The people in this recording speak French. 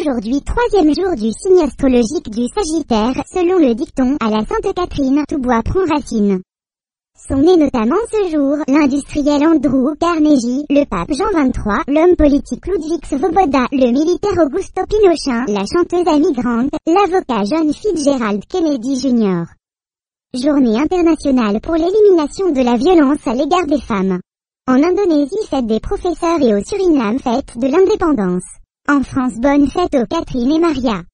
aujourd'hui 3e jour du signe astrologique du Sagittaire, selon le dicton, à la Sainte Catherine, tout bois prend racine. Sont nés notamment ce jour, l'industriel Andrew Carnegie, le pape Jean XXIII, l'homme politique Ludwig Svoboda, le militaire Augusto Pinochet, la chanteuse Amy Grant, l'avocat John Fitzgerald Kennedy Jr. Journée internationale pour l'élimination de la violence à l'égard des femmes. En Indonésie, fête des professeurs et au Suriname, fête de l'indépendance. En France, bonne fête aux Catherine et Maria.